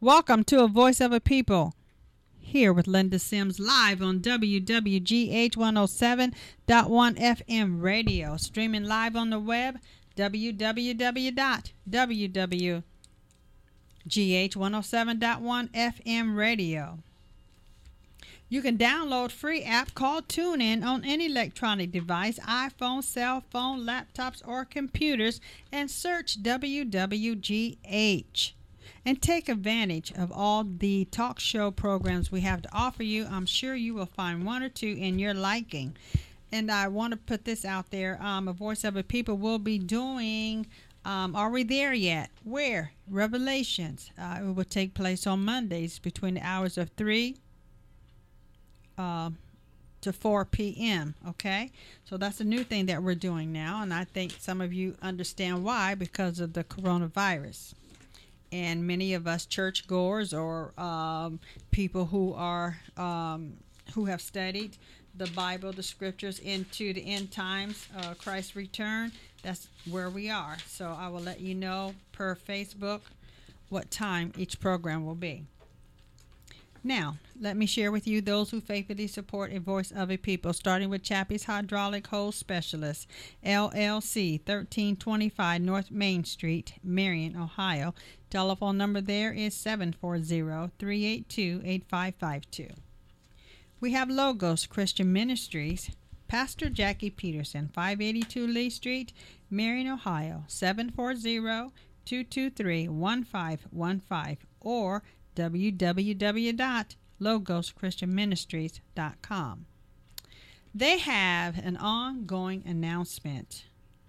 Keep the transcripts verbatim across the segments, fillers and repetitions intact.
Welcome to A Voice of a People, here with Linda Sims live on W W G H one oh seven point one F M radio, streaming live on the web, w w w dot w w g h one oh seven point one F M radio. You can download free app called TuneIn on any electronic device, iPhone, cell phone, laptops, or computers, and search W W G H. And take advantage of all the talk show programs we have to offer you. I'm sure you will find one or two in your liking. And I want to put this out there. Um, a Voice of a People will be doing, um, are we there yet? Where? Revelations. Uh, it will take place on Mondays between the hours of three uh, to four p.m. Okay? So that's a new thing that we're doing now. And I think some of you understand why, because of the coronavirus. And many of us churchgoers or um, people who are um, who have studied the Bible, the scriptures into the end times, uh, Christ's return, that's where we are. So I will let you know per Facebook what time each program will be. Now, let me share with you those who faithfully support A Voice of a People, starting with Chappie's Hydraulic Hose Specialist, L L C, thirteen twenty-five North Main Street, Marion, Ohio. Telephone number there is seven four zero, three eight two, eight five five two. We have Logos Christian Ministries, Pastor Jackie Peterson, five eighty-two Lee Street, Marion, Ohio, seven four zero, two two three, one five one five, or w w w dot logos christian ministries dot com. They have an ongoing announcement.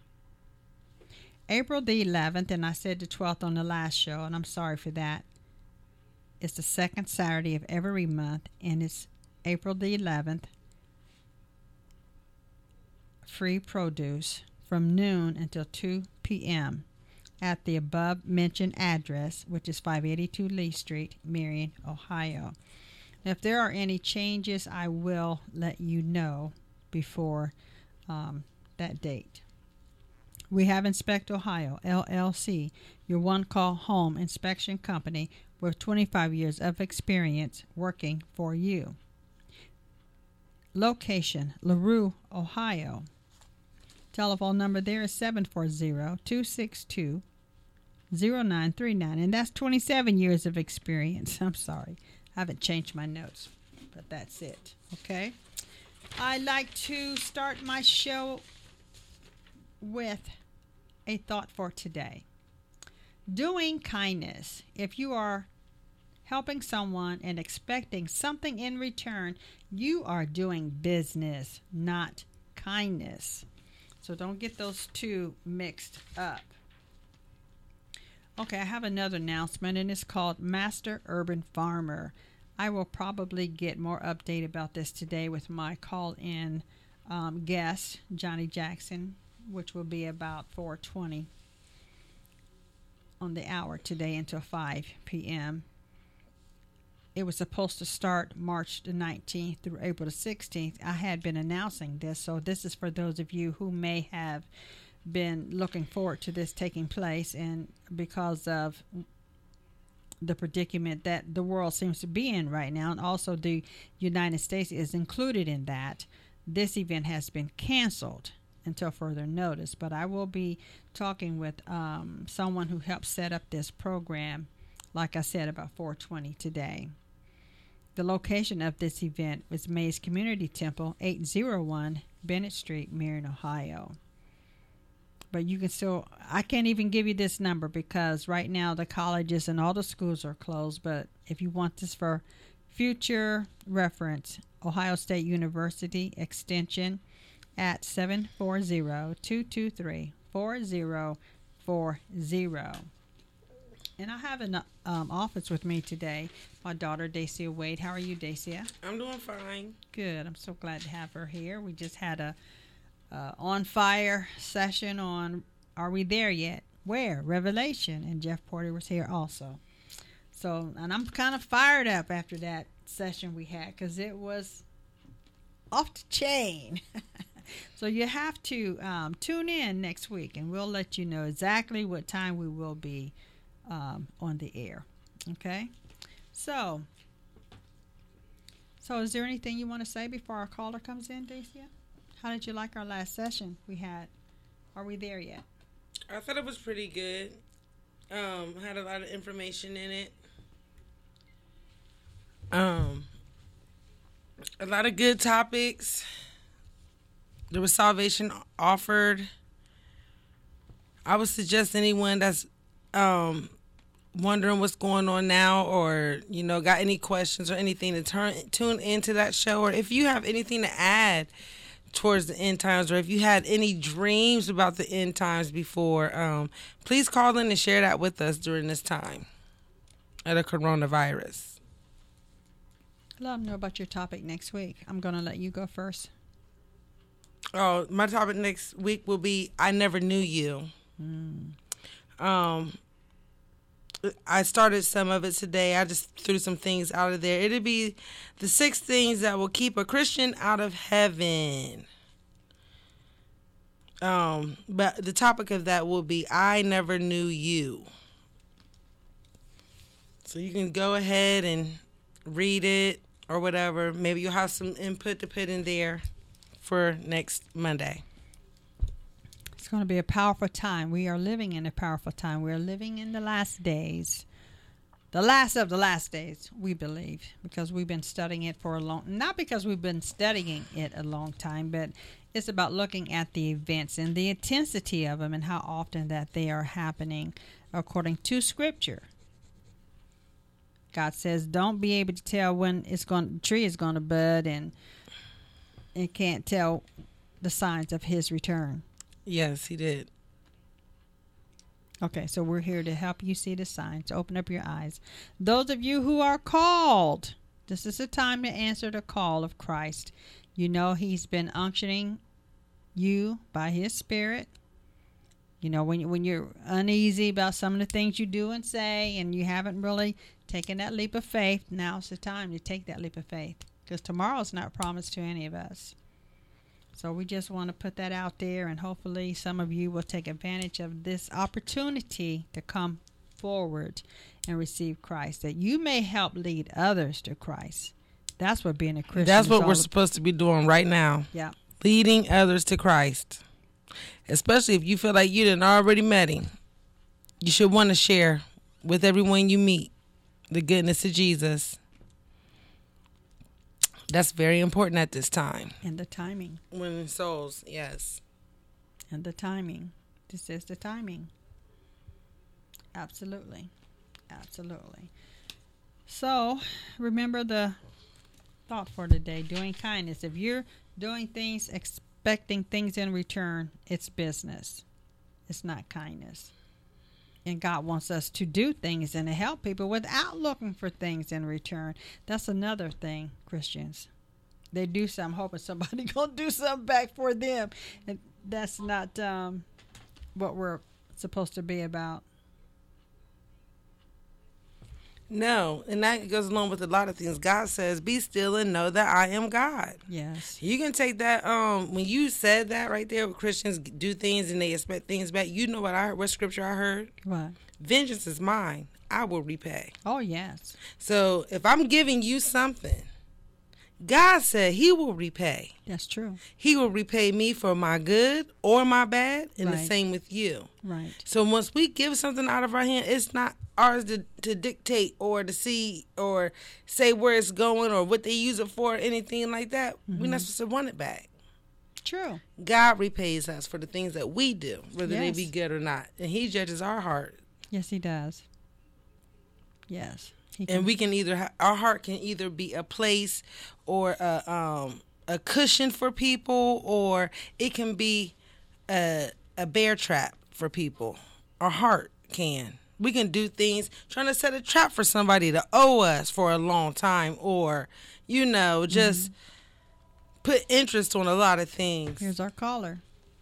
April the eleventh, and I said the twelfth on the last show, and I'm sorry for that. It's the second Saturday of every month, and it's April the eleventh. Free produce from noon until two p.m. at the above-mentioned address, which is five eighty-two Lee Street, Marion, Ohio. Now, if there are any changes, I will let you know before um, that date. We have Inspect Ohio, L L C, your one-call home inspection company with twenty-five years of experience working for you. Location, LaRue, Ohio. Telephone number there is seven four zero, two six two, zero nine three nine, and that's twenty-seven years of experience. I'm sorry, I haven't changed my notes, but that's it. Okay, I like to start my show with a thought for today. Doing kindness. If you are helping someone and expecting something in return, you are doing business, not kindness. So don't get those two mixed up. Okay, I have another announcement, and it's called Master Urban Farmer. I will probably get more update about this today with my call-in um, guest, Johnny Jackson, which will be about four twenty on the hour today until five p.m. It was supposed to start March the nineteenth through April the sixteenth. I had been announcing this, so this is for those of you who may have been looking forward to this taking place, and because of the predicament that the world seems to be in right now, and also the United States is included in that, this event has been canceled until further notice. But I will be talking with um, someone who helped set up this program, like I said, about four twenty today. The location of this event was Mays Community Temple, eight oh one Bennett Street, Marion, Ohio. But you can still, I can't even give you this number because right now the colleges and all the schools are closed. But if you want this for future reference, Ohio State University Extension at seven four zero, two two three, four zero four zero. And I have an um, office with me today, my daughter, Dacia Wade. How are you, Dacia? I'm doing fine. Good. I'm so glad to have her here. We just had a uh, on-fire session on Are We There Yet? Where? Revelation. And Jeff Porter was here also. So, and I'm kind of fired up after that session we had because it was off the chain. So you have to um, tune in next week, and we'll let you know exactly what time we will be um, on the air. Okay? So, so is there anything you want to say before our caller comes in, Dacia? How did you like our last session we had? Are we there yet? I thought it was pretty good. Um, had a lot of information in it. Um, a lot of good topics. There was salvation offered. I would suggest anyone that's um, wondering what's going on now, or you know, got any questions or anything, to turn tune into that show. Or if you have anything to add towards the end times, or if you had any dreams about the end times before, um, please call in and share that with us during this time of the coronavirus. Let them know about your topic next week. I'm going to let you go first. Oh, my topic next week will be I Never Knew You. Mm. Um, I started some of it today. I just threw some things out of there. It'll be the six things that will keep a Christian out of heaven. Um, but the topic of that will be I Never Knew You. So you can go ahead and read it or whatever. Maybe you'll have some input to put in there for next Monday. It's going to be a powerful time. We are living in a powerful time. We are living in the last days. The last of the last days, we believe, because we've been studying it for a long, not because we've been studying it a long time, but it's about looking at the events and the intensity of them and how often that they are happening according to Scripture. God says, don't be able to tell when it's going, the tree is going to bud, and it can't tell the signs of His return. Yes, He did. Okay, so we're here to help you see the signs. Open up your eyes. Those of you who are called, this is the time to answer the call of Christ. You know He's been unctioning you by His Spirit. You know, when, you, when you're uneasy about some of the things you do and say, and you haven't really taken that leap of faith, now's the time to take that leap of faith, because tomorrow's not promised to any of us. So we just want to put that out there, and hopefully some of you will take advantage of this opportunity to come forward and receive Christ, that you may help lead others to Christ. That's what being a Christian That's is what all we're about. supposed to be doing right now. Yeah. Leading others to Christ. Especially if you feel like you didn't already met Him. You should want to share with everyone you meet the goodness of Jesus. That's very important at this time. And the timing. Winning souls, yes. And the timing. This is the timing. Absolutely. Absolutely. So, remember the thought for today, doing kindness. If you're doing things, expecting things in return, it's business. It's not kindness. And God wants us to do things and to help people without looking for things in return. That's another thing, Christians. They do something hoping somebody going to do something back for them. And that's not um, what we're supposed to be about. No, and that goes along with a lot of things. God says, be still and know that I am God. Yes. You can take that, um, when you said that right there, Christians do things and they expect things back. You know what I heard, what scripture I heard? What? Vengeance is mine. I will repay. Oh, yes. So if I'm giving you something, God said He will repay. That's true. He will repay me for my good or my bad, and Right. the same with you. Right. So once we give something out of our hand, it's not ours to, to dictate or to see or say where it's going or what they use it for or anything like that. Mm-hmm. We're not supposed to want it back. True. God repays us for the things that we do, whether Yes. they be good or not. And He judges our heart. Yes, He does. Yes. He And we can either, ha- our heart can either be a place or a, um, a cushion for people, or it can be a, a bear trap for people. Our heart can. We can do things trying to set a trap for somebody to owe us for a long time, or, you know, just mm-hmm. put interest on a lot of things. Here's our caller.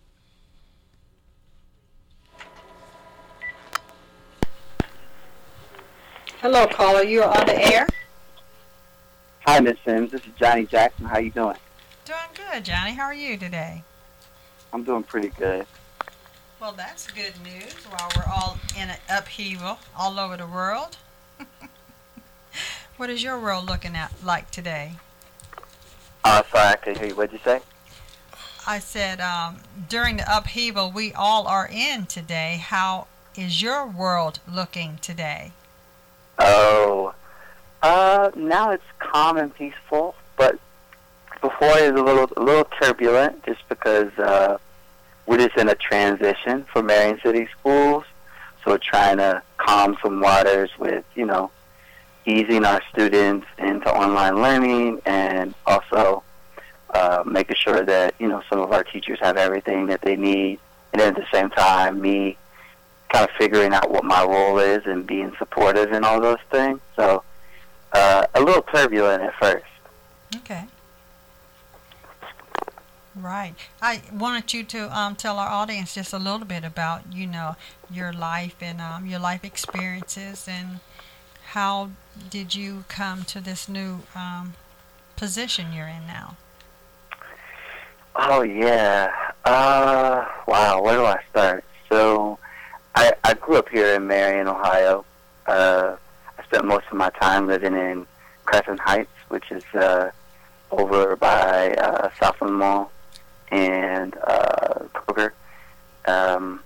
Hello, caller. You are on the air. Hi, Miss Sims. This is Johnny Jackson. How you doing? Doing good, Johnny. How are you today? I'm doing pretty good. Well, that's good news while we're all in an upheaval all over the world. What is your world looking at like today? Uh, sorry, I couldn't hear you. What'd you say? I said, um, during the upheaval we all are in today, how is your world looking today? Oh, uh, now it's calm and peaceful, but before it was a little, a little turbulent, just because uh, we're just in a transition for Marion City Schools, so we're trying to calm some waters with, you know, easing our students into online learning, and also uh, making sure that, you know, some of our teachers have everything that they need, and then at the same time, me kind of figuring out what my role is and being supportive and all those things. So uh, a little turbulent at first. Okay. Right. I wanted you to um, tell our audience just a little bit about, you know, your life and um, your life experiences, and how did you come to this new um, position you're in now? Oh, yeah. Uh, wow, where do I start? So I, I grew up here in Marion, Ohio. Uh, I spent most of my time living in Crescent Heights, which is uh, over by uh, Southland Mall and uh, Kroger. Um,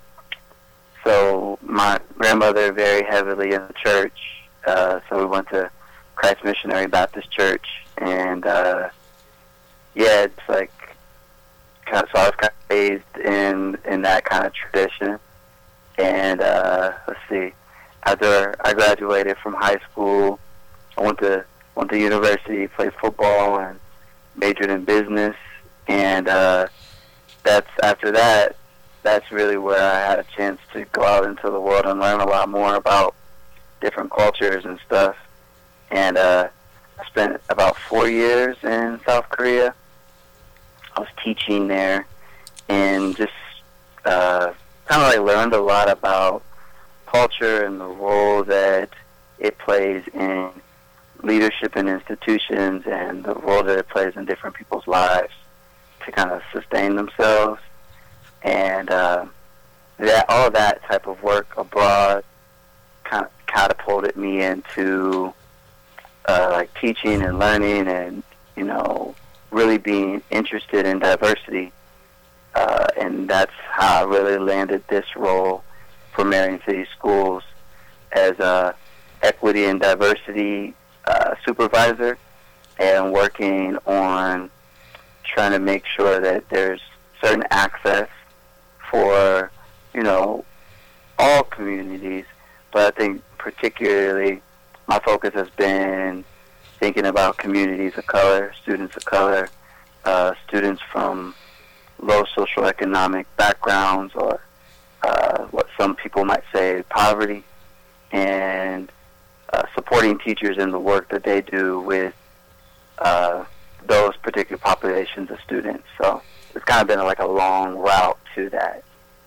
so my grandmother very heavily in the church, uh, so we went to Christ Missionary Baptist Church, and uh, yeah, it's like, kind of, so I was kind of raised in in that kind of tradition. And uh, let's see, after I graduated from high school, I went to went to university, played football, and majored in business. And uh, that's after that, that's really where I had a chance to go out into the world and learn a lot more about different cultures and stuff. And uh, I spent about four years in South Korea. I was teaching there, and just uh, kind of like learned a lot about culture and the role that it plays in leadership in institutions, and the role that it plays in different people's lives to kind of sustain themselves. And uh, that all that type of work abroad kind of catapulted me into uh, like teaching and learning, and, you know, really being interested in diversity. Uh, and that's how I really landed this role for Marion City Schools as a equity and diversity uh, supervisor, and working on trying to make sure that there's certain access for, you know, all communities. But I think particularly my focus has been thinking about communities of color, students of color, uh, students from low socioeconomic backgrounds, or uh, what some people might say poverty, and uh, supporting teachers in the work that they do with uh, those particular populations of students. So it's kind of been like a long route to that.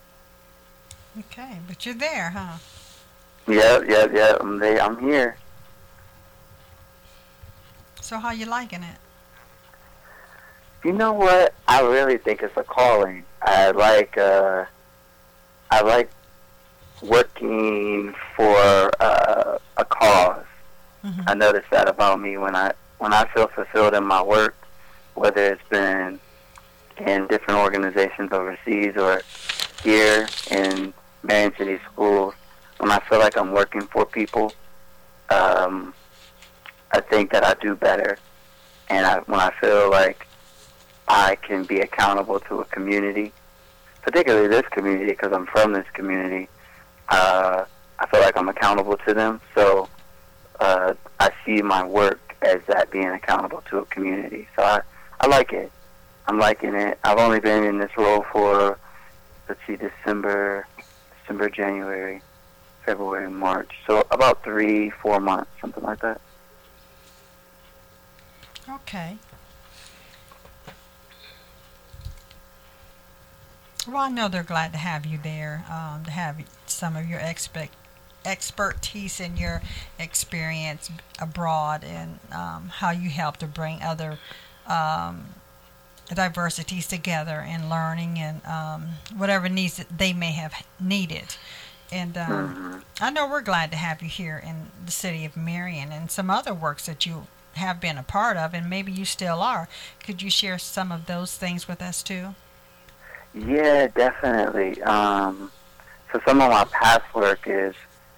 Okay, but you're there, huh? Yeah, yeah, yeah. I'm there. I'm here. So how you liking it? You know what? I really think it's a calling. I like. Uh, I like working for uh, a cause. Mm-hmm. I notice that about me when I when I feel fulfilled in my work, whether it's been in different organizations overseas or here in Marion City Schools. When I feel like I'm working for people, um, I think that I do better. And I, when I feel like I can be accountable to a community, particularly this community, because I'm from this community, uh, I feel like I'm accountable to them. So uh, I see my work as that being accountable to a community. So I, I like it. I'm liking it. I've only been in this role for, let's see, December, December, January, February, March. So about three, four months, something like that. Okay. Well, I know they're glad to have you there, um, to have some of your expect, expertise and your experience abroad, and um, how you help to bring other um, diversities together in learning, and um, whatever needs that they may have needed. And um, Mm-hmm. I know we're glad to have you here in the city of Marion and some other works that you have been a part of, and maybe you still are. Could you share some of those things with us too? Yeah, definitely. Um, so some of my past work is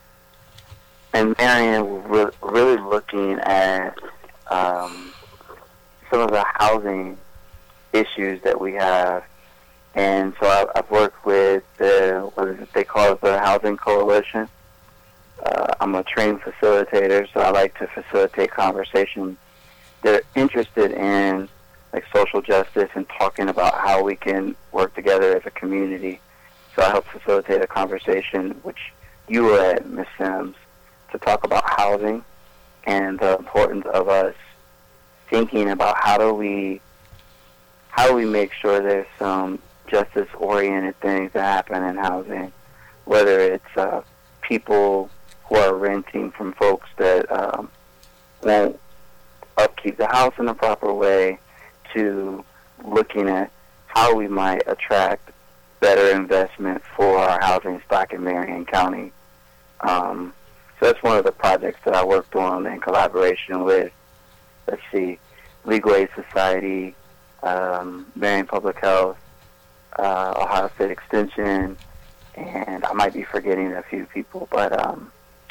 in Marion, we're really looking at um, some of the housing issues that we have. And so I, I've worked with the, what is it they call it, the Housing Coalition. Uh, I'm a trained facilitator, so I like to facilitate conversations. They're interested in like social justice and talking about how we can work together as a community. So I help facilitate a conversation, which you were at, Miz Sims, to talk about housing and the importance of us thinking about how do we how do we make sure there's some justice-oriented things that happen in housing, whether it's uh, people who are renting from folks that um, won't upkeep the house in the proper way, to looking at how we might attract better investment for our housing stock in Marion County. Um, so that's one of the projects that I worked on in collaboration with, let's see, Legal Aid Society, um, Marion Public Health, uh, Ohio State Extension, and I might be forgetting a few people, but um,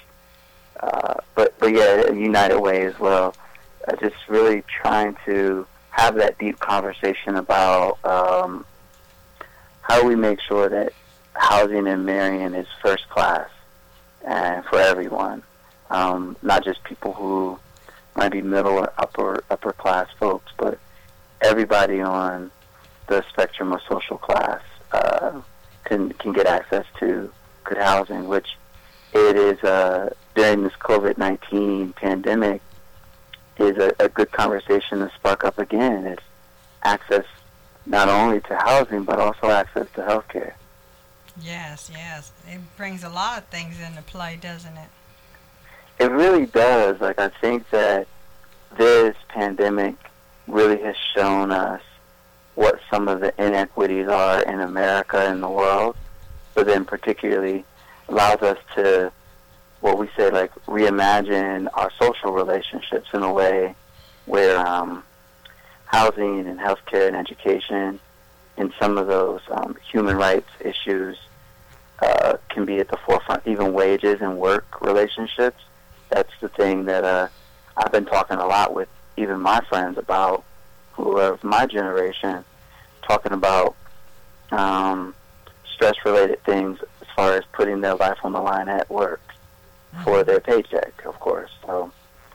uh, but but yeah, United Way as well. Uh, just really trying to have that deep conversation about um, how we make sure that housing in Marion is first class and for everyone, um, not just people who might be middle or upper upper class folks, but everybody on the spectrum of social class uh, can can get access to good housing, which it is uh, during this COVID nineteen pandemic is a, a good conversation to spark up again. It's access not only to housing, but also access to health care. Yes, yes. It brings a lot of things into play, doesn't it? It really does. Like, I think that this pandemic really has shown us what some of the inequities are in America and the world, but then particularly allows us to, what we say, like, reimagine our social relationships in a way where um, housing and healthcare and education and some of those um, human rights issues uh, can be at the forefront, even wages and work relationships. That's the thing that uh, I've been talking a lot with even my friends about, who are of my generation, talking about um, stress-related things as far as putting their life on the line at work for their paycheck, of course. So,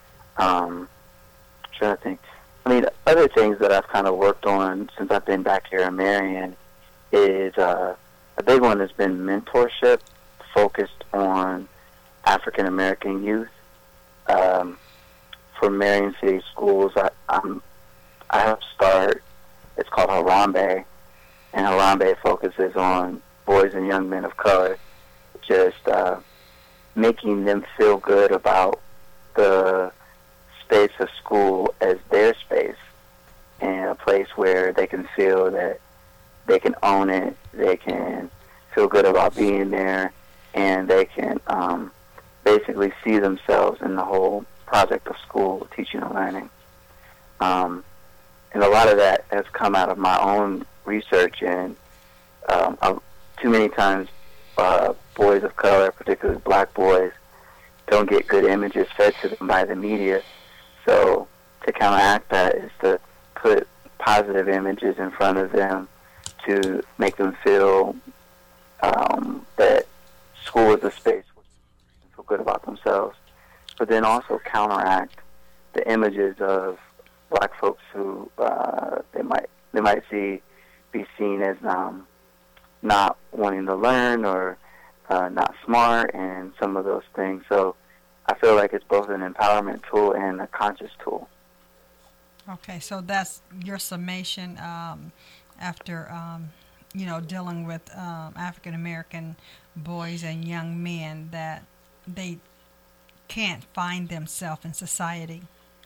um, I'm trying to think. I mean, other things that I've kind of worked on since I've been back here in Marion is uh, a big one has been mentorship focused on African American youth. Um, for Marion City Schools, I, I'm, I help start, it's called Harambe, and Harambe focuses on boys and young men of color, just uh, making them feel good about the space of school as their space, and a place where they can feel that they can own it, they can feel good about being there, and they can um, basically see themselves in the whole project of school, teaching and learning. Um, and a lot of that has come out of my own research, and um, I've, too many times uh, boys of color, particularly black boys, don't get good images fed to them by the media. So to counteract that is to put positive images in front of them to make them feel um, that school is a space where they feel good about themselves, but then also counteract the images of black folks who uh, they might they might see be seen as um, not wanting to learn or uh, not smart and some of those things. So I feel like it's both an empowerment tool and a conscious tool. Okay, so that's your summation um, after, um, you know, dealing with um, African American boys and young men, that they can't find themselves in society.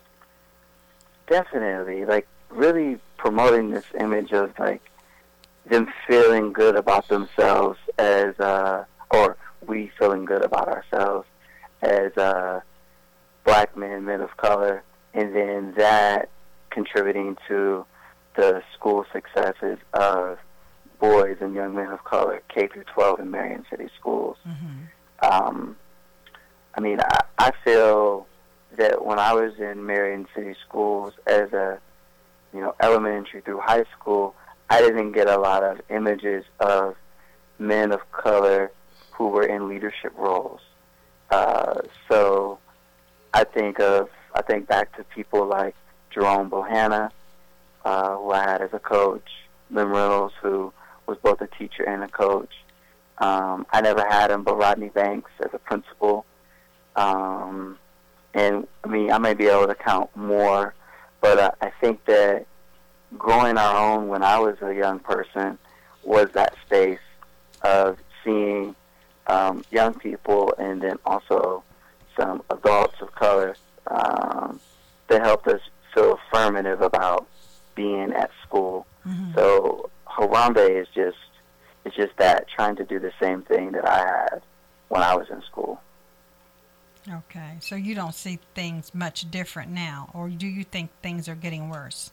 Definitely, like really promoting this image of like them feeling good about themselves as, uh, or we feeling good about ourselves as uh, black men, men of color, and then that contributing to the school successes of boys and young men of color, K through twelve in Marion City schools. Mm-hmm. Um, I mean, I, I feel that when I was in Marion City schools as a, you know, elementary through high school, I didn't get a lot of images of men of color who were in leadership roles. Uh, so I think of, I think back to people like Jerome Bohanna, uh, who I had as a coach, Lynn Reynolds, who was both a teacher and a coach. Um, I never had him, but Rodney Banks as a principal. Um, and, I mean, I may be able to count more, but uh, I think that growing our own when I was a young person was that space of seeing um, young people and then also some adults of color um, that helped us feel affirmative about being at school. Mm-hmm. So Harambe is just it's just that, trying to do the same thing that I had when I was in school. Okay, so you don't see things much different now, or do you think things are getting worse?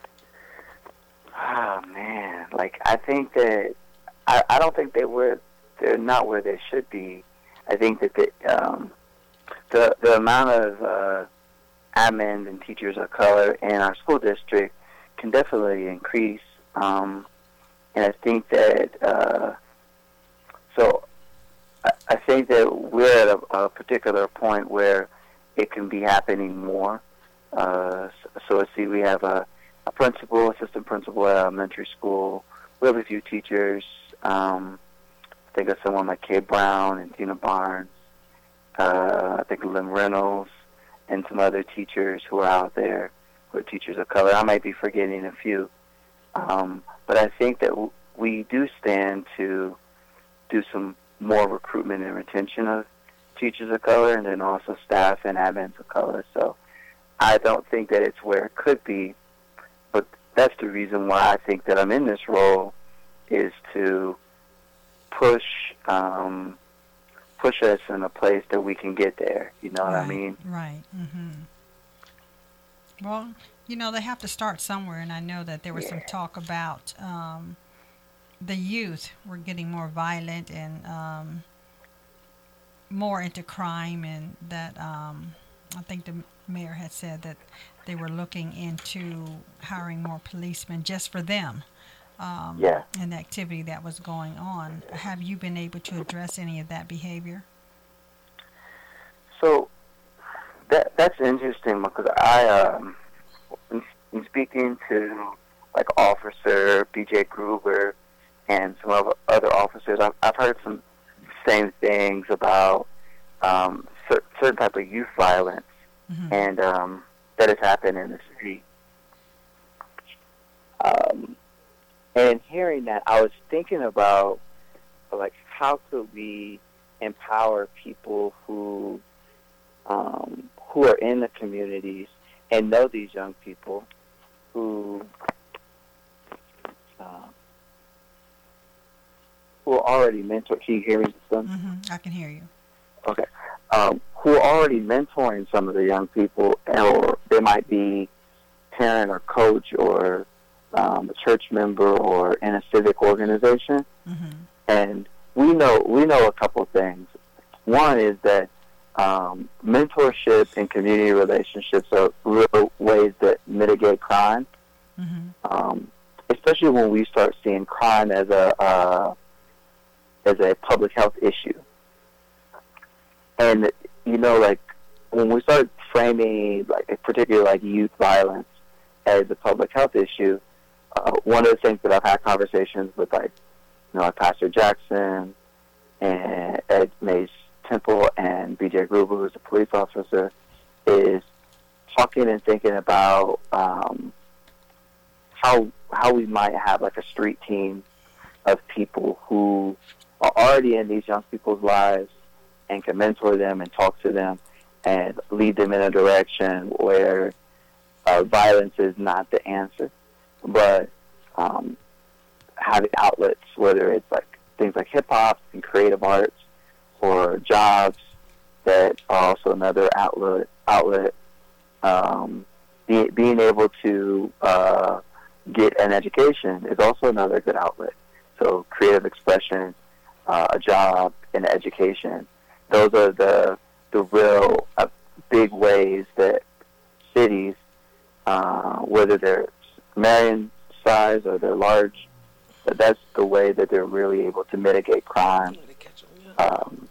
Oh man, like I think that I, I don't think they were they're not where they should be. I think that the um, the the amount of uh, admins and teachers of color in our school district can definitely increase, um, and I think that uh, so I, I think that we're at a, a particular point where it can be happening more. Uh, so, so let's see, we have a a principal, assistant principal at elementary school. We have a few teachers. Um, I think of someone like Kay Brown and Tina Barnes. Uh, I think of Lynn Reynolds and some other teachers who are out there who are teachers of color. I might be forgetting a few. Um, but I think that w- we do stand to do some more recruitment and retention of teachers of color and then also staff and admins of color. So I don't think that it's where it could be. But that's the reason why I think that I'm in this role, is to push um, push us in a place that we can get there. You know what right, I mean? Right. Mm-hmm. Well, you know, they have to start somewhere, and I know that there was Yeah. some talk about um, the youth were getting more violent and um, more into crime, and that um, I think the mayor had said that they were looking into hiring more policemen just for them. Um, Yeah. and the activity that was going on. Have you been able to address any of that behavior? So that that's interesting because I, um, in, in speaking to like Officer B J Gruber and some of other officers, I've, I've heard some same things about um, cer- certain type of youth violence, Mm-hmm. and um, that has happened in the city. Um, and hearing that, I was thinking about like how could we empower people who um, who are in the communities and know these young people who uh, who are already mentored. Can you hear me? Son? Mm-hmm. I can hear you. Okay. Um, who are already mentoring some of the young people, or they might be parent or coach or um, a church member or in a civic organization. Mm-hmm. And we know we know a couple things. One is that um, mentorship and community relationships are real ways that mitigate crime, Mm-hmm. um, especially when we start seeing crime as a uh, as a public health issue. And, you know, like, when we start framing, like, particularly, like, youth violence as a public health issue, uh, one of the things that I've had conversations with, like, you know, like Pastor Jackson and Ed Mays Temple and B J Gruber, who's a police officer, is talking and thinking about um, how how we might have, like, a street team of people who are already in these young people's lives and can mentor them and talk to them and lead them in a direction where uh, violence is not the answer, but um, having outlets, whether it's like things like hip-hop and creative arts, or jobs that are also another outlet. Outlet. Um, be, being able to uh, get an education is also another good outlet. So creative expression, uh, a job, and education. Those are the the real uh, big ways that cities, uh, whether they're Marion size or they're large, but that's the way that they're really able to mitigate crime. Um,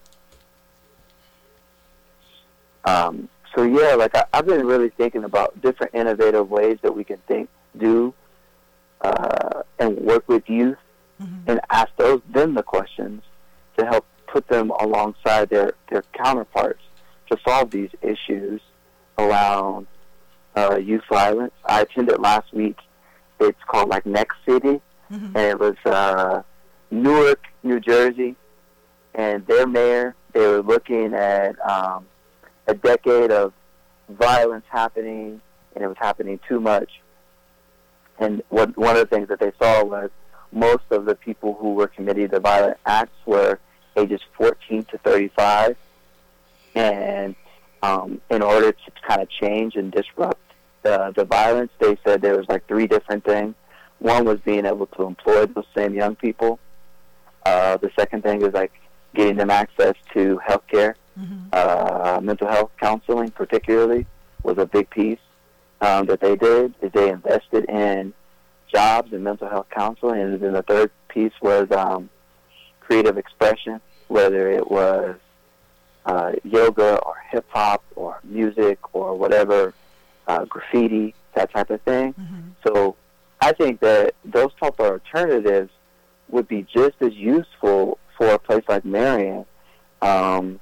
um, so yeah, like I, I've been really thinking about different innovative ways that we can think, do, uh, and work with youth, mm-hmm. and ask those them the questions to help put them alongside their, their counterparts to solve these issues around uh, youth violence. I attended last week. It's called like Next City, mm-hmm. and it was uh, Newark, New Jersey, and their mayor, they were looking at um, a decade of violence happening, and it was happening too much. And what, one of the things that they saw was most of the people who were committing the violent acts were ages fourteen to thirty-five. And um, in order to kind of change and disrupt the, the violence, they said there was like three different things. One was being able to employ those same young people. Uh, the second thing is like getting them access to health care. Mm-hmm. Uh, mental health counseling particularly was a big piece um, that they did, is they invested in jobs and mental health counseling. And then the third piece was um, creative expression, whether it was uh, yoga or hip-hop or music or whatever, uh, graffiti, that type of thing. Mm-hmm. So I think that those type of alternatives would be just as useful for a place like Marion. Um,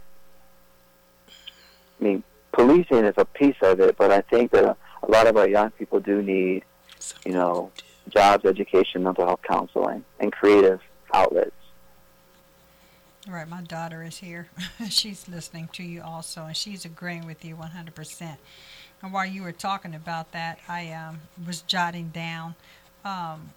I mean, policing is a piece of it, but I think that a, a lot of our young people do need, you know, jobs, education, mental health counseling, and creative outlets. All right, my daughter is here. She's listening to you also, and she's agreeing with you one hundred percent. And while you were talking about that, I um, was jotting down, um,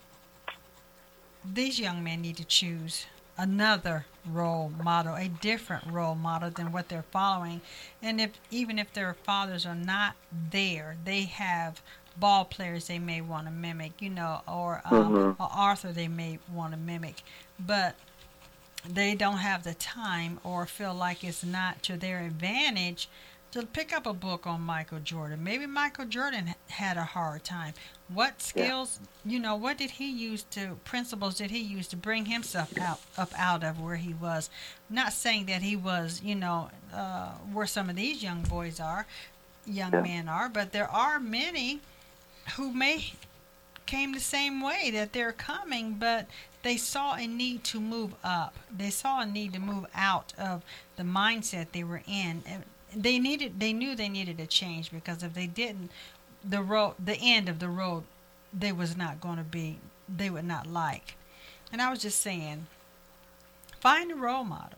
these young men need to choose another role model, a different role model than what they're following. And if even if their fathers are not there, they have ball players they may want to mimic, you know, or um, mm-hmm. or Arthur they may want to mimic, but they don't have the time or feel like it's not to their advantage to pick up a book on Michael Jordan. Maybe Michael Jordan had a hard time. What skills, yeah. you know, what did he use to, principles did he use to bring himself out up out of where he was? Not saying that he was, you know, uh, where some of these young boys are, young yeah. men are, but there are many who may came the same way that they're coming, but they saw a need to move up. They saw a need to move out of the mindset they were in. They needed, they knew they needed a change, because if they didn't, the road, the end of the road, they was not going to be, they would not like. And I was just saying, find a role model.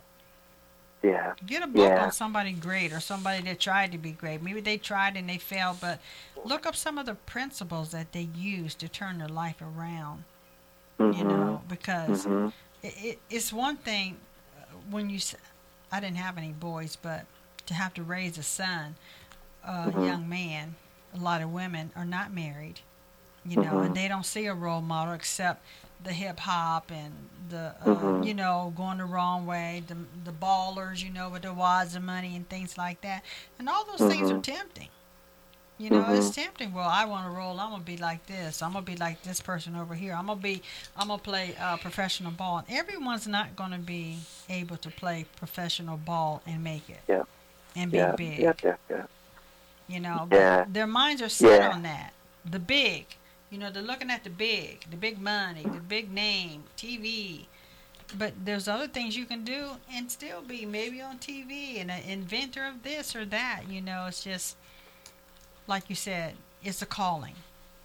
Yeah. Get a book yeah. on somebody great or somebody that tried to be great. Maybe they tried and they failed, but look up some of the principles that they used to turn their life around. Mm-hmm. You know, because mm-hmm. it, it, it's one thing when you, I didn't have any boys, but to have to raise a son, a mm-hmm. young man, a lot of women are not married, you know, mm-hmm. and they don't see a role model except the hip hop and the, uh, mm-hmm. you know, going the wrong way, the the ballers, you know, with the wads of money and things like that. And all those mm-hmm. things are tempting. You know, mm-hmm. it's tempting. Well, I want to roll. I'm gonna be like this. I'm gonna be like this person over here. I'm gonna be. I'm gonna play uh, professional ball. And everyone's not gonna be able to play professional ball and make it. Yeah. And be yeah. big. Yeah, yeah, yeah. You know, yeah. but their minds are set yeah. on that. The big. You know, they're looking at the big, the big money, the big name, T V. But there's other things you can do and still be maybe on T V and an inventor of this or that. You know, it's just, like you said, it's a calling.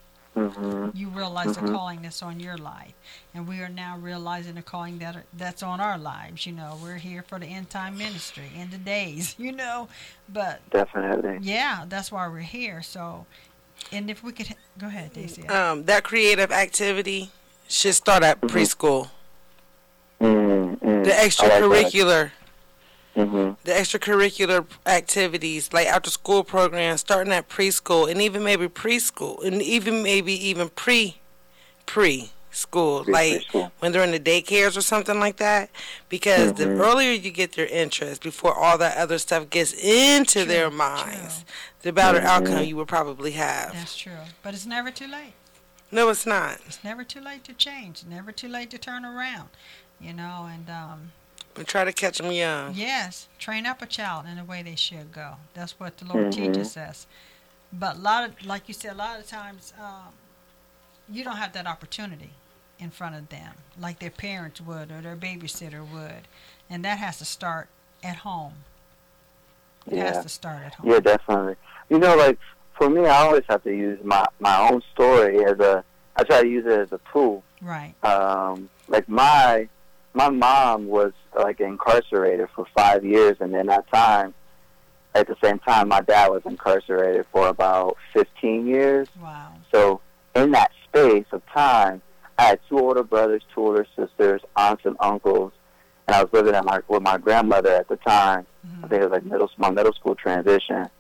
Mm-hmm. You realize mm-hmm. the calling that's on your life. And we are now realizing the calling that are, that's on our lives. You know, we're here for the end time ministry, end of days, you know. But definitely. Yeah, that's why we're here. So, and if we could, go ahead, Daisy. Um, that creative activity should start at mm-hmm. preschool. Mm-hmm. The extracurricular. Like Mhm. The extracurricular activities, like after school programs, starting at preschool, and even maybe preschool, and even maybe even pre pre school, like Preschool. when they're in the daycares or something like that. Because the Mhm. earlier you get their interest, before all that other stuff gets into True, their minds, true. the better Mhm. outcome you will probably have. That's true. But it's never too late. No, it's not. It's never too late to change. Never too late to turn around. You know, and um, But try to catch them young. yes, train up a child in the way they should go. That's what the Lord Mhm. teaches us. But a lot of, like you said, a lot of times um, you don't have that opportunity in front of them, like their parents would or their babysitter would, and that has to start at home. It Yeah. has to start at home. Yeah, definitely. You know, like for me, I always have to use my my own story as a. I try to use it as a tool. Right. Um, like my my mom was like incarcerated for five years, and in that time, at the same time, my dad was incarcerated for about fifteen years. Wow. So in that space of time, I had two older brothers, two older sisters, aunts and uncles, and I was living at my with my grandmother at the time. Mhm. I think it was like middle my middle school transition,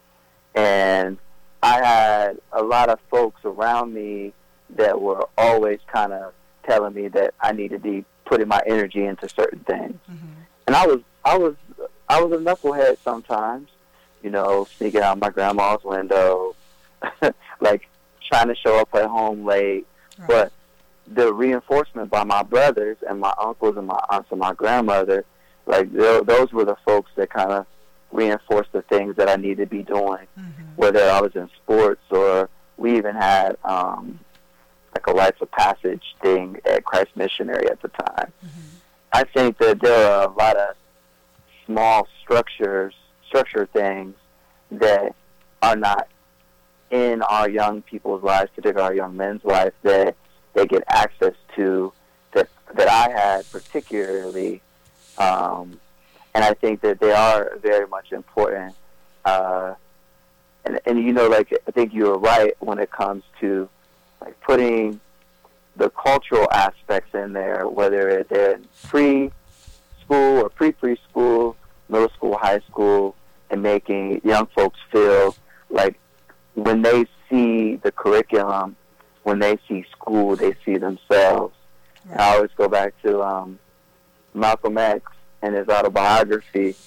and I had a lot of folks around me that were always kind of telling me that I needed to be putting my energy into certain things, Mhm. and I was I was I was a knucklehead sometimes, you know, sneaking out my grandma's window, like trying to show up at home late, Right. but the reinforcement by my brothers and my uncles and my aunts and my grandmother, like th- those were the folks that kind of reinforced the things that I needed to be doing, Mhm. whether I was in sports or we even had um, like a rites of passage thing at Christ Missionary at the time. Mhm. I think that there are a lot of small structures, structure things that are not in our young people's lives, particularly our young men's life, that they get access to that that I had particularly, um, and I think that they are very much important. Uh, and and you know, like I think you were right when it comes to like putting the cultural aspects in there, whether they're in pre school or pre preschool, middle school, high school, and making young folks feel like when they see the curriculum, when they see school, they see themselves. And I always go back to um, Malcolm X and his autobiography.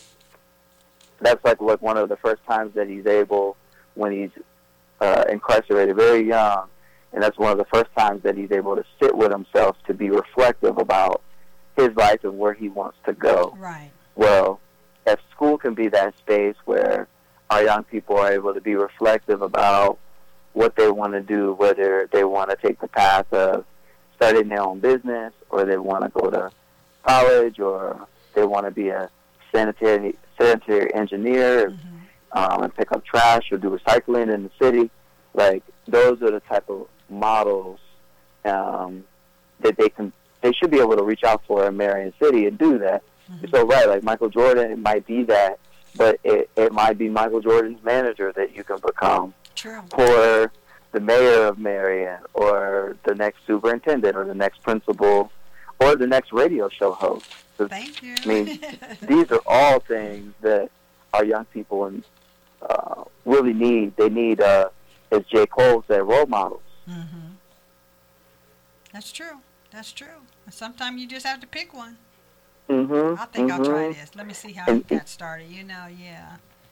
That's like like one of the first times that he's able, when he's uh, incarcerated very young, and that's one of the first times that he's able to sit with himself to be reflective about his life and where he wants to go. Right. Well, if school can be that space where our young people are able to be reflective about what they want to do, whether they want to take the path of starting their own business, or they want to go to college, or they want to be a sanitary sanitary engineer, Mhm. um, and pick up trash or do recycling in the city. Like those are the type of models um, that they can they should be able to reach out for in Marion City and do that. Mhm. You're so right. Like Michael Jordan, it might be that, but it, it might be Michael Jordan's manager that you can become, True. or the mayor of Marion, or the next superintendent, or the next principal, or the next radio show host. 'Cause, Thank you. I mean, these are all things that our young people and uh, really need. They need, uh, as J. Cole said, role models. Mhm. That's true. That's true. Sometimes you just have to pick one. Mm-hmm. I think mm-hmm. I'll try this. Let me see how And- it got started. You know, yeah.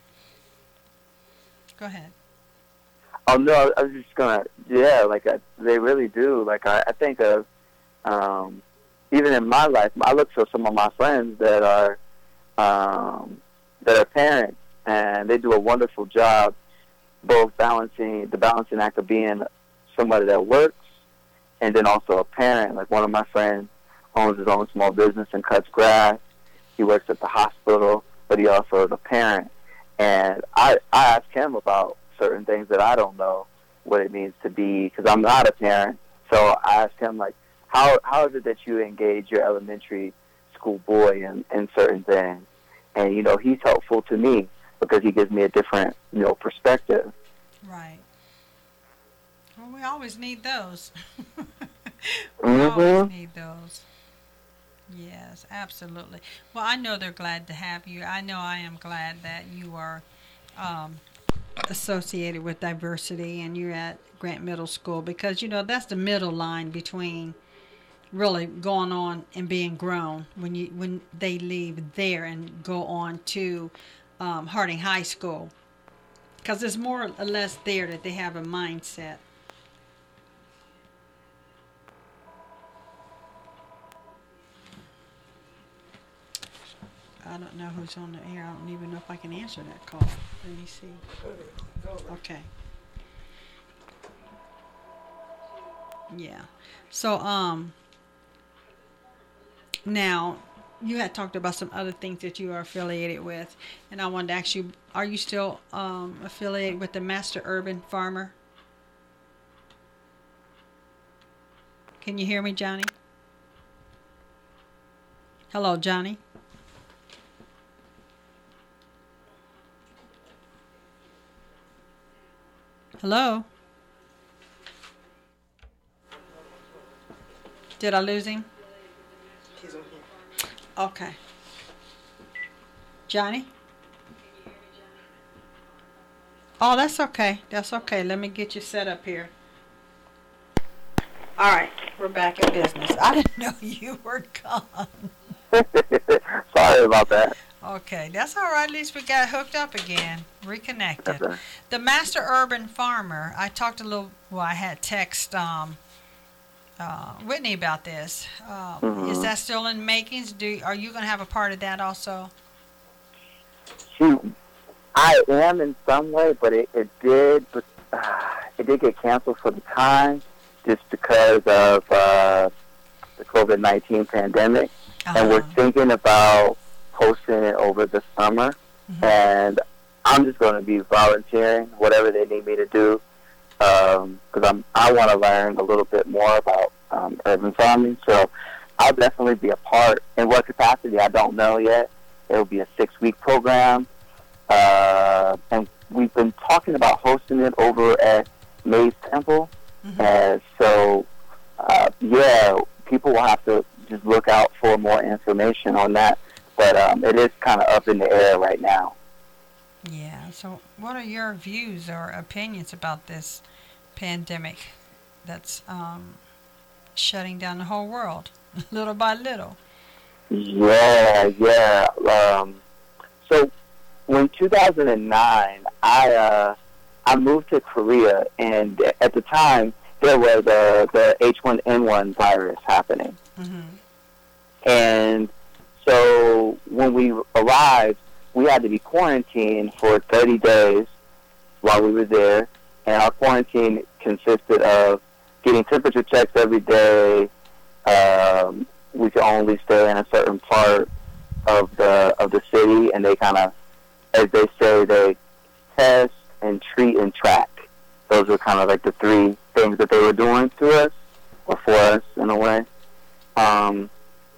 Go ahead. Oh no, I was just gonna, yeah, like I, they really do. Like I, I think of, um, even in my life, I look for some of my friends that are, um, that are parents, and they do a wonderful job, both balancing the balancing act of being somebody that works, and then also a parent. Like one of my friends owns his own small business and cuts grass. He works at the hospital, but he also is a parent. And I, I ask him about certain things that I don't know what it means to be, because I'm not a parent. So I asked him, like, how how is it that you engage your elementary school boy in, in certain things? And, you know, he's helpful to me because he gives me a different, you know, perspective. Right. Well, we always need those. we Mhm. always need those. Yes, absolutely. Well, I know they're glad to have you. I know I am glad that you are um, associated with diversity and you're at Grant Middle School because, you know, that's the middle line between really going on and being grown when you when they leave there and go on to um, Harding High School because it's more or less there that they have a mindset. I don't know who's on the air. I don't even know if I can answer that call. Let me see. Okay. Yeah. So, um, now you had talked about some other things that you are affiliated with, and I wanted to ask you: are you still um, affiliated with the Master Urban Farmer? Can you hear me, Johnny? Hello, Johnny. Hello? Did I lose him? He's on here. Okay. Johnny? Oh, that's okay. That's okay. Let me get you set up here. All right. We're back in business. I didn't know you were gone. Sorry about that. Okay, that's all right. At least we got hooked up again, reconnected. Okay. The Master Urban Farmer. I talked a little. Well, I had text um, uh, Whitney about this. Um, Mm-hmm. Is that still in makings? Do are you going to have a part of that also? Shoot, I am in some way, but it, it did, but uh, it did get canceled for the time, just because of uh, the COVID nineteen pandemic, Uh-huh. and we're thinking about hosting it over the summer, Mhm. and I'm just going to be volunteering whatever they need me to do, because I'm I want to learn a little bit more about um, urban farming. So I'll definitely be a part. In what capacity, I don't know yet. It will be a six-week program, uh, and we've been talking about hosting it over at Mays Temple. Mhm. And so, uh, yeah, people will have to just look out for more information on that. But um, it is kind of up in the air right now. Yeah. So, what are your views or opinions about this pandemic that's um, shutting down the whole world, little by little? Yeah, yeah. Um, so, when two thousand nine, I uh, I moved to Korea, and at the time there was uh, the H one N one virus happening, Mm-hmm. and so when we arrived, we had to be quarantined for thirty days while we were there, and our quarantine consisted of getting temperature checks every day. Um, we could only stay in a certain part of the of the city, and they kind of, as they say, they test and treat and track. Those were kind of like the three things that they were doing to us, or for us in a way. Um,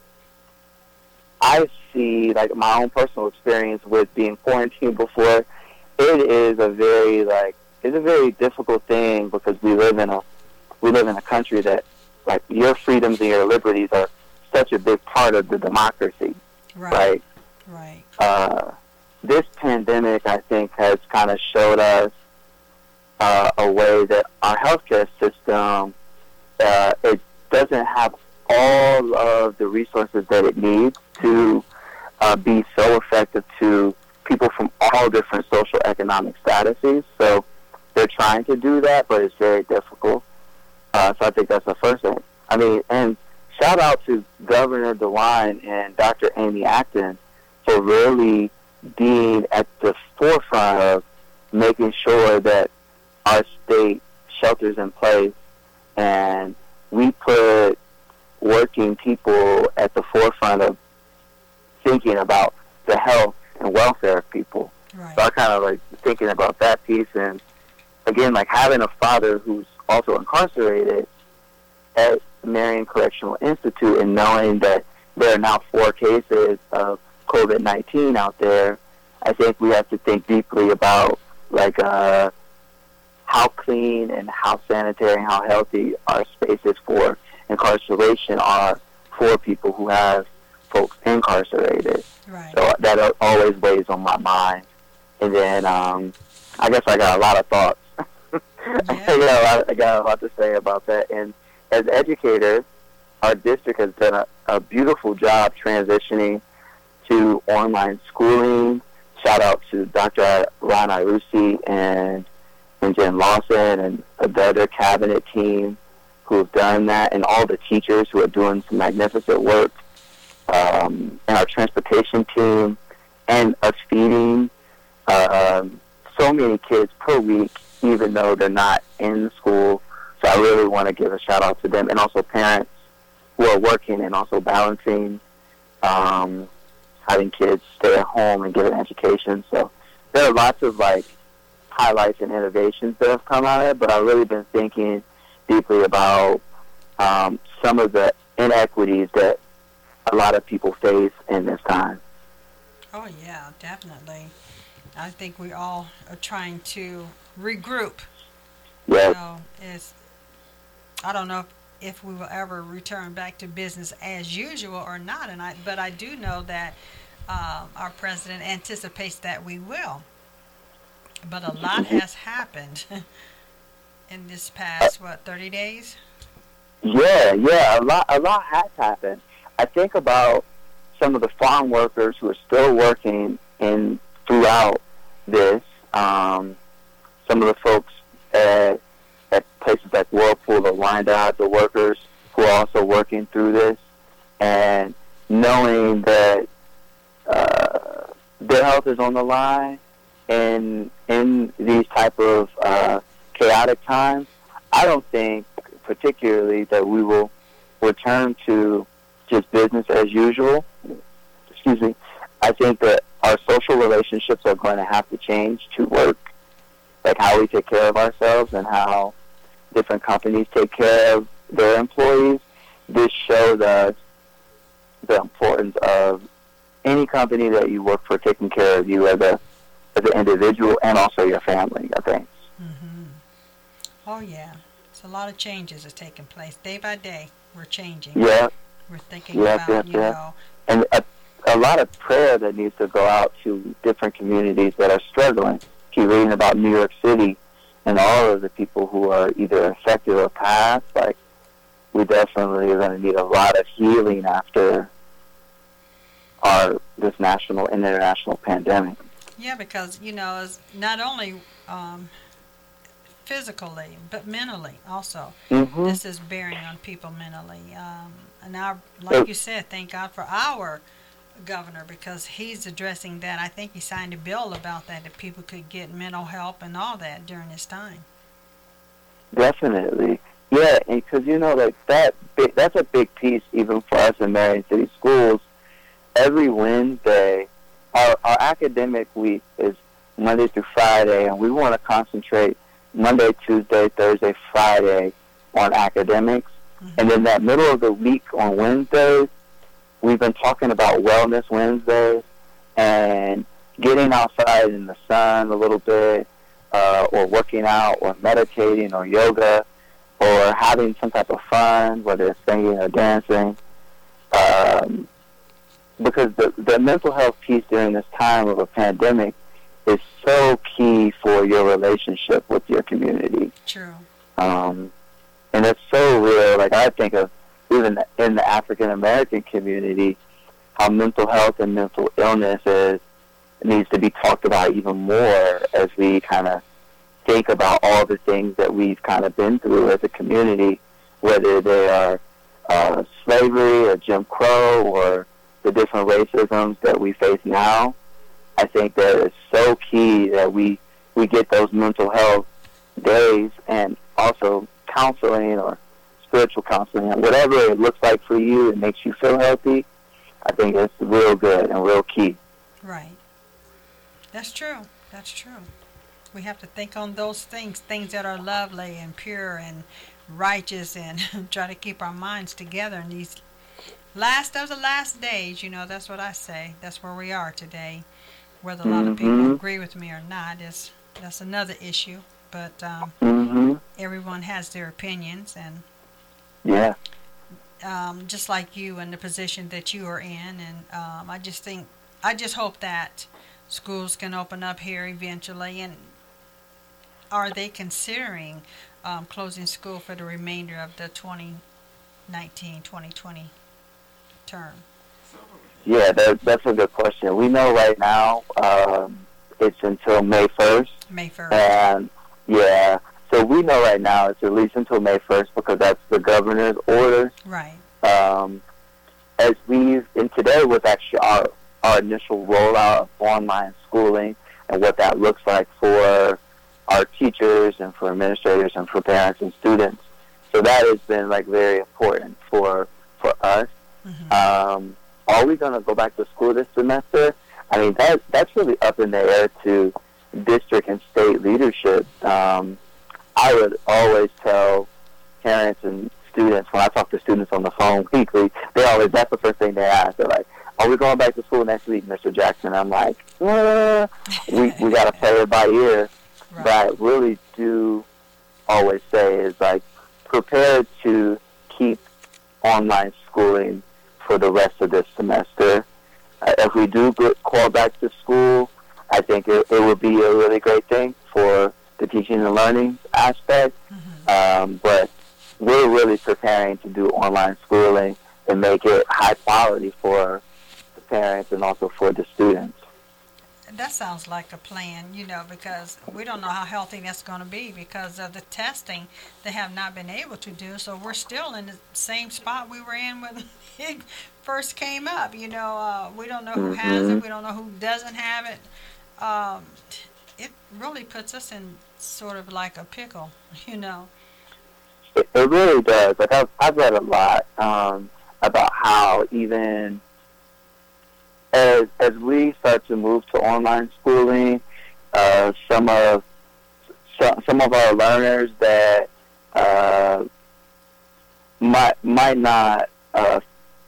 I see, like, my own personal experience with being quarantined before. It is a very, like, it's a very difficult thing because we live in a, we live in a country that, like, your freedoms and your liberties are such a big part of the democracy, Right. right? Right. Uh, this pandemic, I think, has kind of showed us uh, a way that our healthcare system, uh, it doesn't have all of the resources that it needs to uh, be so effective to people from all different social economic statuses. So they're trying to do that, but it's very difficult. Uh, so I think that's the first thing. I mean, and shout out to Governor DeWine and Doctor Amy Acton for really being at the forefront of making sure that our state shelters in place, and we put working people at the forefront of thinking about the health and welfare of people. Right. So I kind of like thinking about that piece, and again, like having a father who's also incarcerated at Marion Correctional Institute, and knowing that there are now four cases of COVID nineteen out there, I think we have to think deeply about like uh, how clean and how sanitary and how healthy our spaces for incarceration are for people who have folks incarcerated. Right. So that al- always weighs on my mind. And then um, I guess I got a lot of thoughts. Yeah. I, got a lot, I got a lot to say about that. And as educators, our district has done a, a beautiful job transitioning to online schooling. Shout out to Doctor Ron Irusi and, and Jen Lawson and the other cabinet team who have done that, and all the teachers who are doing some magnificent work, um, and our transportation team, and us feeding um, so many kids per week, even though they're not in school. So I really want to give a shout out to them, and also parents who are working and also balancing um, having kids stay at home and get an education. So there are lots of like highlights and innovations that have come out of it, but I've really been thinking deeply about um, some of the inequities that a lot of people face in this time. Oh, yeah, definitely. I think we all are trying to regroup. Yes. You know, it's, I don't know if, if we will ever return back to business as usual or not, and I, but I do know that um, our president anticipates that we will. But a lot has happened in this past, what, thirty days? Yeah, yeah, a lot, a lot has happened. I think about some of the farm workers who are still working in throughout this. Um, some of the folks at, at places like Whirlpool or Wyandotte, the workers who are also working through this, and knowing that uh, their health is on the line in in these type of uh, chaotic times. I don't think particularly that we will return to just business as usual. Excuse me. I think that our social relationships are going to have to change to work, like how we take care of ourselves and how different companies take care of their employees. This shows us the importance of any company that you work for taking care of you as a as an individual and also your family, I think. Mm-hmm. Oh, yeah. It's a lot of changes are taking place. Day by day, we're changing. Yeah. We're thinking Yeah, about, yeah, you yeah. know, And a, a lot of prayer that needs to go out to different communities that are struggling. Keep reading about New York City and all of the people who are either affected or passed. Like, we definitely are going to need a lot of healing after our this national and international pandemic. yeah, because, you know, it's not only um, physically, but mentally also. Mm-hmm. This is bearing on people mentally. Um, and our, like you said, thank God for our governor, because he's addressing that. I think he signed a bill about that, that people could get mental help and all that during this time. Definitely. Yeah, because, you know, like that, big, that's a big piece even for us in Marion City Schools. Every Wednesday, our, our academic week is Monday through Friday, and we want to concentrate Monday, Tuesday, Thursday, Friday on academics. Mm-hmm. And then that middle of the week on Wednesdays, we've been talking about Wellness Wednesdays and getting outside in the sun a little bit, uh, or working out or meditating or yoga or having some type of fun, whether it's singing or dancing. Um, because the, the mental health piece during this time of a pandemic is so key for your relationship with your community. True. Um, and it's so real. Like, I think of even in the African American community, how mental health and mental illness is needs to be talked about even more as we kind of think about all the things that we've kind of been through as a community, whether they are uh, slavery or Jim Crow or the different racisms that we face now. I think that it's so key that we, we get those mental health days and also counseling or spiritual counseling, whatever it looks like for you and makes you feel healthy. I think it's real good and real key. Right. That's true. That's true. We have to think on those things, things that are lovely and pure and righteous, and try to keep our minds together in these last of the last days. You know, that's what I say. That's where we are today. Whether a lot of people Mm-hmm. agree with me or not is that's another issue. But um, Mm-hmm. everyone has their opinions, and Yeah. um, just like you in the position that you are in. And um, I just think, I just hope that schools can open up here eventually. And are they considering um, closing school for the remainder of the twenty nineteen twenty twenty term? Yeah, that, that's a good question. We know right now um, it's until May first. May first. And, yeah, so we know right now it's at least until May first because that's the governor's orders. Right. Um, as we've, and today was actually our, our initial rollout of online schooling and what that looks like for our teachers and for administrators and for parents and students. So that has been, like, very important for for us. Mm-hmm. Um, are we going to go back to school this semester? I mean, that that's really up in the air to district and state leadership. Um, I would always tell parents and students, when I talk to students on the phone weekly, they always, that's the first thing they ask. They're like, are we going back to school next week, Mister Jackson? I'm like, uh, we, we got to play it by ear. Right. But I really do always say is, like, prepare to keep online schooling for the rest of this semester. Uh, if we do get called back to school, I think it, it would be a really great thing for the teaching and learning aspect. Mm-hmm. Um, but we're really preparing to do online schooling and make it high quality for the parents and also for the students. That sounds like a plan, you know, because we don't know how healthy that's going to be because of the testing they have not been able to do. So we're still in the same spot we were in when it first came up. You know, uh, we don't know who has it. We don't know who doesn't have it. Um, it really puts us in sort of like a pickle, you know. It, it really does. Like I've, I've read a lot um, about how even as as we start to move to online schooling, uh, some of some, some of our learners that uh, might might not uh,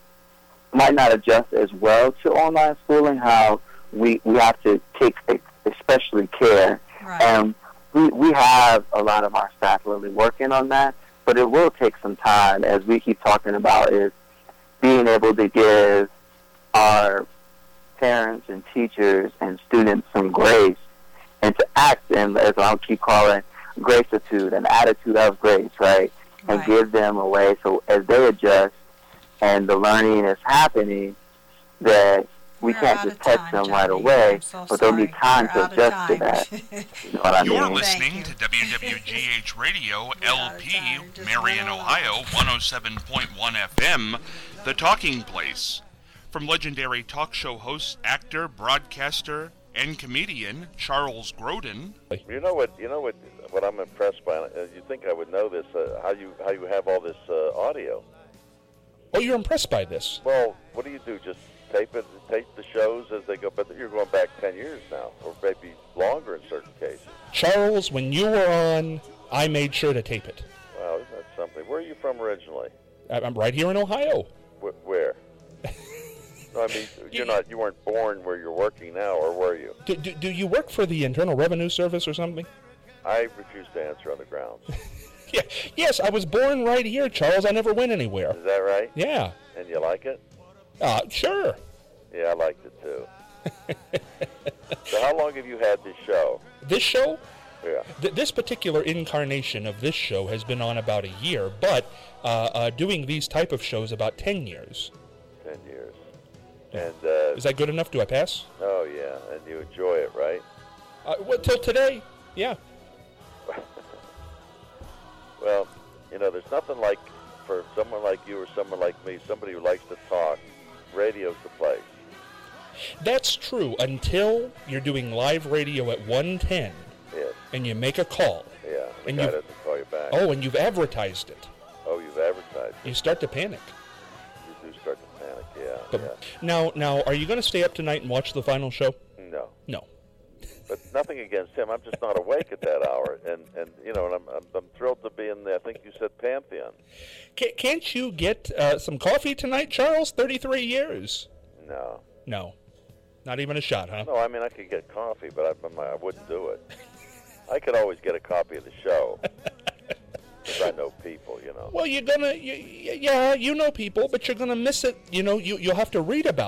might not adjust as well to online schooling, how we we have to take especially care. Right. And we we have a lot of our staff really working on that, but it will take some time, as we keep talking about, is being able to give our parents and teachers and students some grace and to act in, as I'll keep calling, gracitude, an attitude of grace, right? And Right. give them a way so as they adjust and the learning is happening, that we We're can't out just of touch time, them right Johnny. away, I'm so but there'll be sorry. time We're to out of adjust to time. that. You know what I You're mean? listening you. to W W G H Radio, out L of P, time. Just Marion, went on. Ohio, one oh seven point one F M, The Talking Place. From legendary talk show host, actor, broadcaster, and comedian Charles Grodin. You know what? You know what? What I'm impressed by. Uh, you think I would know this? Uh, how you how you have all this uh, audio? Oh, you're impressed by this? Well, what do you do? Just tape it, tape the shows as they go. But you're going back ten years now, or maybe longer in certain cases. Charles, when you were on, I made sure to tape it. Wow, isn't that something? Where are you from originally? I- I'm right here in Ohio. Wh- where? No, I mean you're not. You weren't born where you're working now, or were you? Do, do, do you work for the Internal Revenue Service or something? I refuse to answer on the grounds. Yeah. Yes, I was born right here, Charles. I never went anywhere. Is that right? Yeah. And you like it? Uh, sure. Yeah, I liked it too. So how long have you had this show? This show, Yeah. th- this particular incarnation of this show has been on about a year, but uh, uh, doing these type of shows about ten years. Ten years. And uh, Is that good enough? Do I pass? oh yeah, and you enjoy it, right? Uh, well, till today, yeah. Well, you know, there's nothing like, for someone like you or someone like me, somebody who likes to talk, radio's the place. That's true until you're doing live radio at one ten Yes, and you make a call. yeah. The And guy you- doesn't call you back. Oh, and you've advertised it. Oh, you've advertised. You start to panic. You do start to panic, yeah. But now, now, are you going to stay up tonight and watch the final show? yeah. No. No. But nothing against him. I'm just not awake at that hour. And, and you know, and I'm, I'm, I'm thrilled to be in the, I think you said Pantheon. Ca- can't you get uh, some coffee tonight, Charles? thirty-three years. No. No. Not even a shot, huh? No, I mean, I could get coffee, but I, I wouldn't do it. I could always get a copy of the show. Because I know people, you you know. Well, you're gonna, you, yeah, you know people, but you're gonna miss it. You know, you you'll have to read about